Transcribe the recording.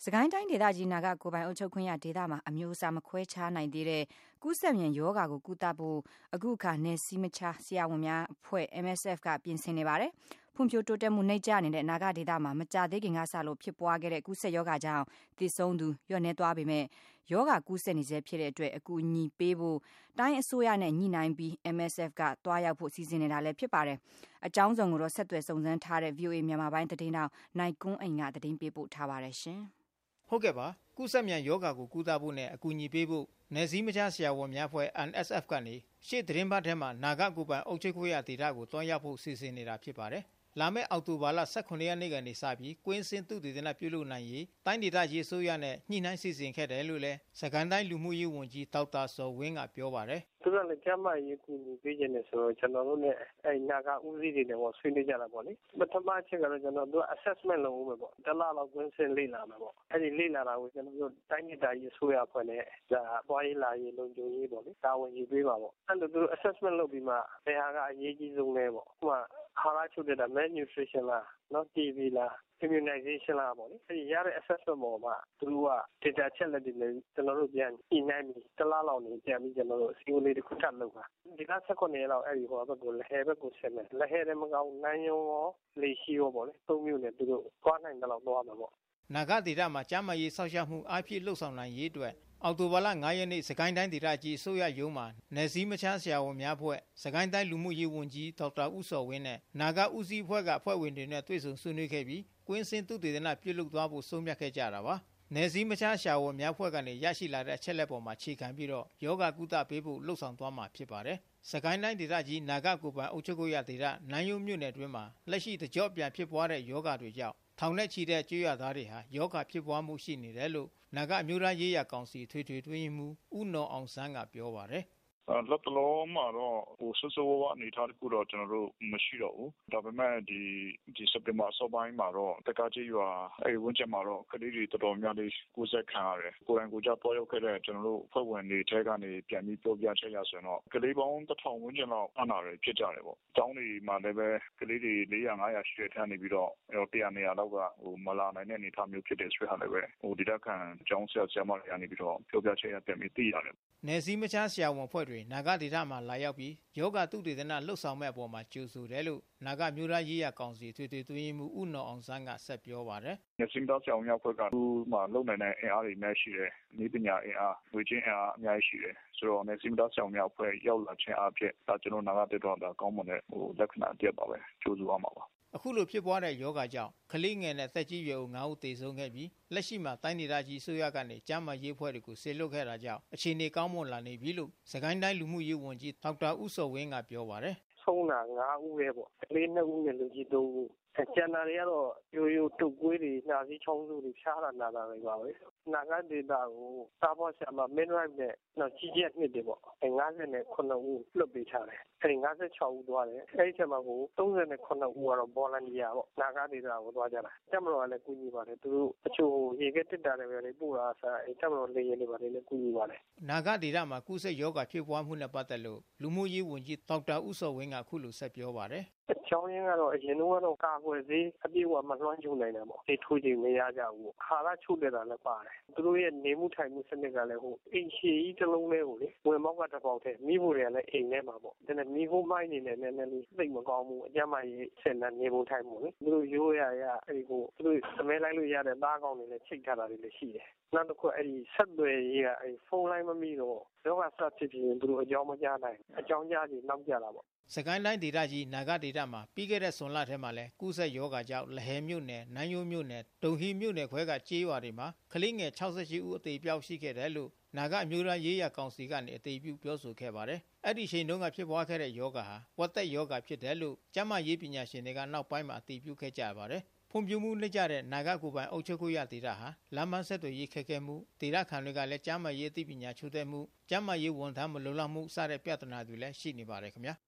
စကိုင်းတိုင်းဒေသကြီးနာဂကိုယ်ပိုင်အုပ်ချုပ်ခွင့်ရဒေသမှာအမျိုးအစားမခွဲခြားနိုင်သေးတဲ့ကူးစက်မြန်ရောဂါကိုကုသဖို့အခုအခါနယ်စည်းမခြားဆရာဝန်များအဖွဲ့ MSF ကပြင်ဆင်နေပါတယ်။ဖွံ့ဖြိုးတိုးတက်မှုနှိမ့်ကျနေတဲ့နာဂဒေသမှာမကြာသေးခင်ကစလို့ဖြစ်ပွားခဲ့တဲ့ကူးစက်ရောဂါကြောင့်သေဆုံးသူလျော့နည်းသွားပေမဲ့ရောဂါကူးစက်နေဆဲဖြစ်တဲ့အတွက်အကူအညီပေးဖို့တိုင်းအစိုးရနဲ့ညှိနှိုင်းပြီး MSF ကတွားရောက်ဖို့စီစဉ်နေတာလည်းဖြစ်ပါတယ်။အကြောင်းစုံကိုတော့ဆက်သွယ်စုံစမ်းထားတဲ့ VOA မြန်မာပိုင်းသတင်းတောက်နိုင်ကွန်းအိမ်ကသတင်းပေးပို့ထားပါတယ်ရှင်။ဟုတ်ကဲ့ပါကုသမြန်ယောဂါကိုကုသဖို့နဲ့အကူအညီပေးဖို့နယ်စည်းမခြားဆရာဝန်များအဖွဲ့ NSF ကနေရှေ့သတင်းပတ်ထဲမှာနာဂကိုယ်ပိုင်အုပ်ချုပ်ခွင့်ရဒေသကိုတွားရောက်ဖို့စီစဉ်နေတာဖြစ်ပါတယ်။လာမယ့်အောက်တိုဘာလ18ရက်နေ့ကနေစပြီးကွင်းစင်သုတေသနပြုလုပ်နိုင်ရေးတိုင်းဒေသကြီးအစိုးရနဲ့ညှိနှိုင်းစီစဉ်ခဲ့တယ်လို့လည်းစကိုင်းတိုင်းလူမှုရေးဝန်ကြီးဒေါက်တာစောဝင်းကပြောပါတယ်။သူကလည်းကျမရေးကူညီပေးခြင်းနဲ့ဆိုတော့ကျွန်တော်တို့နဲ့နာဂဦးစီးတွေနဲ့ပေါ့ဆွေးနွေးကြတာပေါ့လေ။ပထမအချက်ကတော့ကျွန်တော်တို့ assessment လုပ်ဦးမယ်ပေါ့။တစ်လလောက်ကွင်းစင်လေ့လာမယ်ပေါ့။အဲဒီလေ့လာတာကိုကျွန်တော်တို့တိုင်းဒေသကြီးအစိုးရအဖွဲ့နဲ့ပွားရေးလာရေးလုံခြုံရေးပေါ့လေ။တာဝန်ယူပေးပါပေါ့။အဲ့လိုသူ assessment လုပ်ပြီးမှဘယ်ဟာကအရေးကြီးဆုံးလဲပေါ့။ဥပမာဟာရချုပ်တဲ့ malnutrition လားနော် TB လား immunization လားပေါ့လေ။အဲဒီရတဲ့ assessment ပေါ်မှာသူတို့က data ချက်လက်တွေနဲ့ကျွန်တော်တို့ပြန်ညှိနှိုင်းပြီးတစ်လလောက်နေပြန်ပြီးကျွန်တော်တို့အစည်းအဝေးလေးတစ်ခုထပ်လုပ်ပါဒီလ18ရက်လောက်အဲဒီဟိုဘက်ကိုလဟဲဘက်ကိုဆက်မယ်လဟဲတယ်မကောင်းနိုင်ရုံရောလေရှိရောပေါ့လေသုံးမျိုးနဲ့သူတို့သွားနိုင်တယ်လို့သွားမှာပေါ့နာဂဒေသမှာကျန်းမာရေးစောင့်ရှောက်မှုအားဖြည့်လှုပ်ဆောင်နိုင်ရေးအတွက်အောက်တိုဘာလ9ရက်နေ့စကိုင်းတိုင်းဒေသကြီးအစိုးရရုံးမှာနယ်စည်းမခြားဆရာဝန်များအဖွဲ့စကိုင်းတိုင်းလူမှုရေးဝန်ကြီးဒေါက်တာဦးစောဝင်းနဲ့နာဂဦးစီးအဖွဲ့ကအဖွဲ့ဝင်တွေနဲ့တွေ့ဆုံဆွေးနွေးခဲ့ပြီးကွင်းစင်သုတေသနပြုလုပ်သွားဖို့ဆုံးဖြတ်ခဲ့ကြတာပါနယ်စည်းမခြားဆရာဝန်များဖွဲ့ကနေရရှိလာတဲ့အချက်လက်ပေါ်မှာခြေခံပြီးတော့ယောဂကုသပေးဖို့လှုပ်ဆောင်သွားမှာဖြစ်ပါတယ်။စကိုင်းတိုင်းဒေသကြီးနာဂကိုယ်ပိုင်အုပ်ချုပ်ခွင့်ရဒေသနိုင်ရုံမြို့နယ်အတွင်းမှာလက်ရှိတကြော့ပြန်ဖြစ်ပွားတဲ့ယောဂတွေကြောင့်ထောင်နဲ့ချီတဲ့ကျွေးရသားတွေဟာယောဂဖြစ်ပွားမှုရှိနေတယ်လို့နာဂအမျိုးသားရေးရာကောင်စီထွေထွေတွင်းမှုဦးနော်အောင်ဆန်းကပြောပါတယ်လက်တလုံးမှာတော့ဆဆဝဝအနေထားတခုတော့ကျွန်တော်တို့မရှိတော့ဘူးဒါပေမဲ့ဒီစက်တင်ဘာစောပိုင်းမှာတော့တက္ကသိုလ်ရွာအဲဒီဝန်းကျင်မှာတော့ကလေးတွေတော်တော်များလေးကိုယ်ဆက်ခံရတယ်ကိုယ်တိုင်ကိုယ်ကြပေါ်ရောက်ခဲ့တဲ့ကျွန်တော်တို့ဖွဲ့ဝင်တွေထဲကနေပြန်ပြီးပြောပြချက်ရဆိုရင်တော့ကလေးပေါင်း1000ဝန်းကျင်လောက်အနာတွေဖြစ်ကြတယ်ပေါ့တောင်းတွေမှာလည်းပဲကလေးတွေ400 500ရှိတဲ့ထက်နေပြီးတော့100 200လောက်ကမလာနိုင်တဲ့အနေအထားမျိုးဖြစ်တယ်ဆိုရလည်းပဲဒီတက်ခံကျောင်းဆရာမတွေကနေပြီးတော့ပြောပြချက်ရပြန်ပြီးသိရတယ်နယ်စည်းမခြားဆရာဝန်ဖွဲ့တွေနာဂဒေသမှာလာရောက်ပြီးယောဂသုတေသနလှုပ်ဆောင်မဲ့အပေါ်မှာကြိုဆိုတယ်လို့နာဂမျိုးသားရေးရာကောင်စီထွေထွေတွင်းမှုဦးနော်အောင်ဆန်းကဆက်ပြောပါတယ်။နယ်စည်းမခြားဆရာဝန်များဖွဲ့ကသူ့မှာလုံနိုင်တဲ့အင်အားတွေများရှိတယ်။ဤပညာအင်အားဝေချင်းအင်အားအများကြီးရှိတယ်။ဆိုတော့နယ်စည်းမခြားဆရာဝန်များဖွဲ့ရောက်လာခြင်းအဖြစ်ဒါကျွန်တော်နာဂတေတော့ဒါကောင်းမွန်တဲ့လက္ခဏာတစ်ပါပဲကြိုးစားအောင်ပါအခုလိုဖြစ်ပွားတဲ့ယောဂကြောင့်ကလေးငယ်နဲ့သက်ကြီးရွယ်အို9ဦးသေဆုံးခဲ့ပြီးလက်ရှိမှာတိုင်းဒေသကြီးအစိုးရကနေကျန်းမာရေးအဖွဲ့တွေကိုဆေလွတ်ခဲ့တာကြောင့်အခြေအနေကောင်းမွန်လာနေပြီလို့စကိုင်းတိုင်းလူမှုရေးဝန်ကြီးဒေါက်တာဦးစောဝင်းကပြောပါတယ်ဆုံးတာ9ဦးပဲပေါ့ကလေး2ဦးနဲ့လူကြီး3ဦးကျန်တာတွေကတော့ရိုးတုတ်ကွေးတွေနှာစေးချောင်းဆိုးတွေဖြားတာနာတာတွေပါပဲနာဂဒေတာကိုတာဘောဆရာမ midwife နဲ့တော့ကြီးကျက်နှစ်တယ်ပေါ့59ဦးလွတ်ပေးထားတယ်အဲဒီ56ဦးသွားတယ်အဲဒီချက်မှာကို39ဦးကတော့ volunteer ပေါ့နာဂဒေတာကိုသွားကြတာတက်မတော်ကလည်းကူညီပါတယ်သူတို့အချို့ရေကတက်တာတွေပဲပို့တာဆိုအဲတက်မတော်လေရင်တွေပါတယ်လည်းကူညီပါတယ်နာဂဒေတာမှာကုသယောဂဖြစ်ပွားမှုနဲ့ပတ်သက်လို့လူမှုရေးဝန်ကြီးဒေါက်တာဦးစောဝင်းကအခုလိုဆက်ပြောပါတယ်အကြောင်းရင်းကတော့အရင်ကတော့ကာကွယ်ဆေးအပြည့်အဝမလွှမ်းခြုံနိုင်တာပေါ့ဒီထိုးချိန်မရကြဘူးခါရချုပ်တဲ့တာလည်းပါတယ်သူတို့ရဲ့နေမှုထိုင်မှုစနစ်ကလည်းအိမ်ရှည်ကြီးတစ်လုံးလေးကိုလေဝင်မောက်ကတစ်ပေါက်ထဲမိဖို့တွေကလည်းအိမ်ထဲမှာပေါ့ဒါနဲ့မိဖို့မိုင်းနေနဲ့နည်းနည်းလေးသိမကောင်းဘူးအကြမ်းမကြီးဆင်တဲ့နေမှုထိုင်မှုလေသူတို့ရိုးရအဲဒီသူတို့သမဲလိုက်လို့ရတဲ့သားကောင်းတွေလည်းချိတ်ထားတာတွေလည်းရှိတယ်နောက်တစ်ခုအဲဒီဆက်သွယ်ရေးကဖုန်းလိုင်းမမိတော့ယောဂဆက်ဖြစ်ပြီးသူတို့အကြောင်းမကြားနိုင်အကြောင်းကြားပြီးနောက်ကြတာပေါ့စကိုင်းတိုင်းဒေသကြီးနာဂဒေသမှာပြီးခဲ့တဲ့ဇွန်လထဲမှာလဲကုသယောဂကြောင့်လဟဲမြို့နယ်နန်းယိုးမြို့နယ်ဒုံဟီမြို့နယ်ခွဲကကြေးရွာတွေမှာကလေးငယ်68ဦးအသေးပြောက်ရှိခဲ့တယ်လို့နာဂအမျိုးသားရေးရာကောင်စီကနေအသေးပြုပြောဆိုခဲ့ပါတယ်။အဲ့ဒီချိန်တုန်းကဖြစ်ပွားခဲ့တဲ့ယောဂဟာဝက်သက်ယောဂဖြစ်တယ်လို့ကျန်းမာရေးပညာရှင်တွေကနောက်ပိုင်းမှာအသေးပြုခဲ့ကြပါတယ်။ဖွံ့ဖြိုးမှုနှိမ့်ကျတဲ့နာဂကိုယ်ပိုင်အုပ်ချုပ်ခွင့်ရဒေသဟာလမ်းမဆက်သွယ်ရေးခက်ခဲမှုဒေသခံတွေကလည်းကျန်းမာရေးအသိပညာချို့တဲ့မှုကျန်းမာရေးဝန်ထမ်းမလုံလောက်မှုစတဲ့ပြဿနာတွေလည်းရှိနေပါတယ်ခင်ဗျာ။